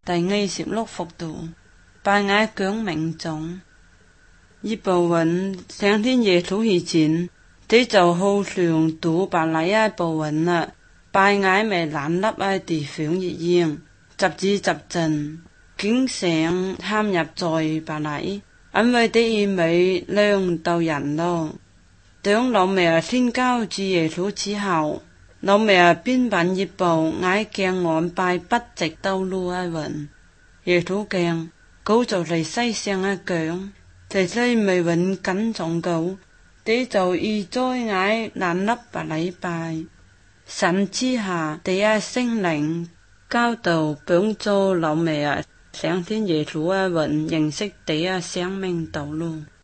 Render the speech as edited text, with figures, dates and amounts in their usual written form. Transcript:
第26幅圖，拜我講命中。呢部分上天耶穌以前，這就好像讀白禮部分啦，拜我咪難粒地方一樣，十字十陣，經常陷入在白禮，因為啲意味量到人咯。當老妹宣教主耶穌之後，老妹編辦一部我將安排不直道路文，耶穌講，高就嚟世上講，在這未穩緊重高，這就意在我難粒白禮拜，神之下第聖靈教導幫助老妹上天耶穌文認識第生命道路。